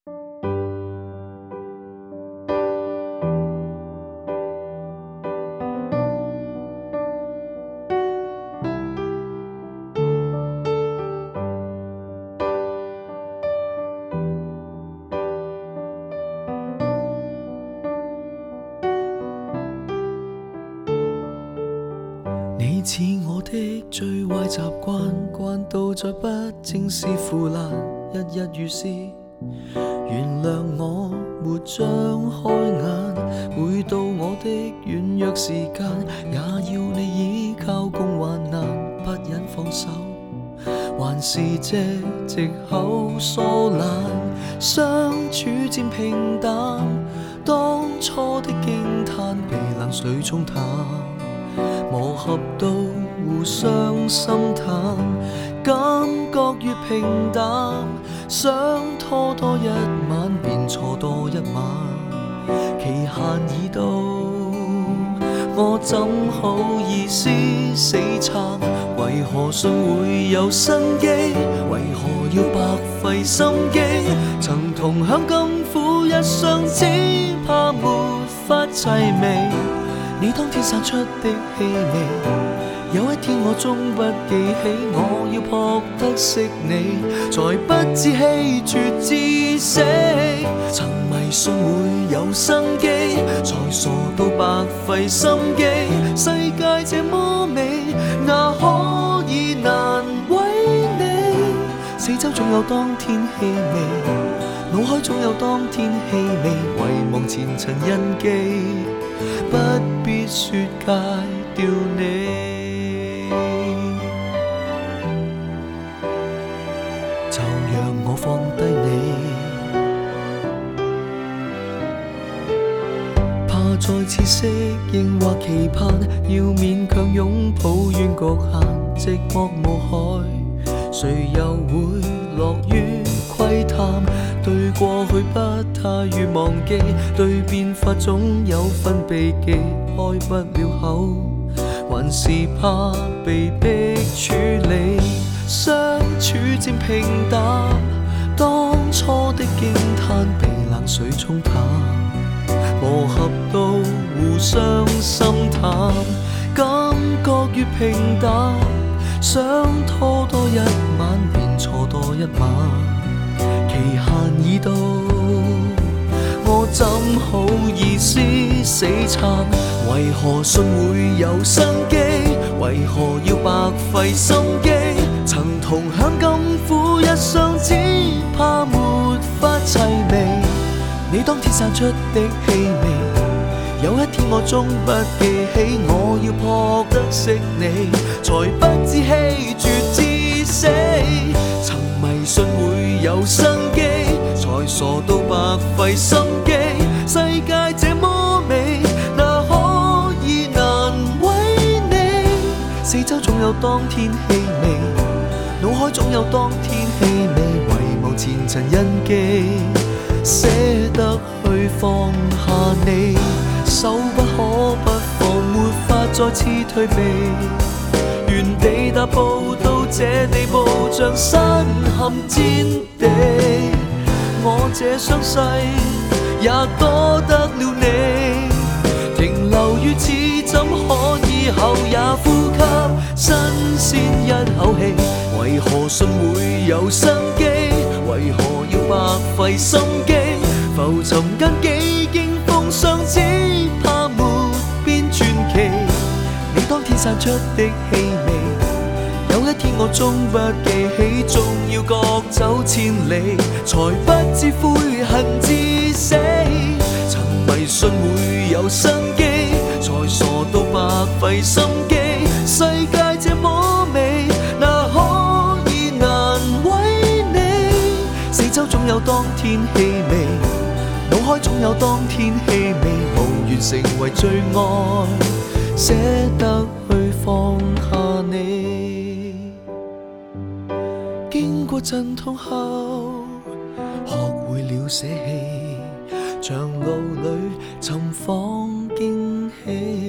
你似我的最坏习惯，惯到再不正视腐烂，日日如是。原谅我没张开眼，每到我的软弱时间，也要你依靠共患难，不忍放手，还是这藉口疏懒，相处渐平淡，当初的惊叹被冷水冲淡。磨合到互相心淡，感覺越平淡，想拖多一晚便錯多一晚，期限已到，我怎好意思死撐？為何信會有生機？為何要白費心機？曾同享甘苦一雙，只怕沒法齊眉。你當天散出的氣味，有一天我終不記起，我要撲得識你，才不知氣絕至死。曾迷信會有生機，才傻到白費心機。世界這麼美，哪可以難為你？四周總有當天氣味，腦海總有當天氣味，遺忘前塵印記。不必說戒掉你，就讓我放低你，怕再次適應或期盼，要勉強擁抱怨局限，寂寞無害，誰又會樂於窺探？對過去不太願忘記，對變化總有分避忌，開不了口，還是怕被迫處理。相處漸平淡，當初的驚嘆被冷水沖淡，磨合到互相心淡，感覺越平淡，想拖多一晚便錯多一晚。期限已到，我怎好意思死撐？為何信會有生機？為何要白費心機？曾同享甘苦一雙，只怕沒法齊眉。你當天散出的氣味，有一天我終不記起，我要撲得識你，才不知氣絕至死。曾迷信會有生機，才傻到白費心機。世界這麼美，哪可以難為你？四周總有當天氣味，腦海總有當天氣味，遺忘前塵印記，捨得去放下你，手不可不放，沒法再次退避。原地踏步到這地步，像身陷戰地。我這傷勢也多得了你，停留於此怎可以後也呼吸新鮮一口氣？為何信會有生機？為何要白費心機？浮沉間幾經風霜，只怕沒變傳奇。你當天散出的氣味，有一天我終不記起，縱要各走千里，才不知悔恨至死。曾迷信會有生機，才傻到白費心機。世界這麼美，哪可以難為你？四周總有當天氣味，腦海總有當天氣味，無緣成為最愛，捨得去放下你。經過陣痛後，學會了捨棄，像路裏尋訪驚喜。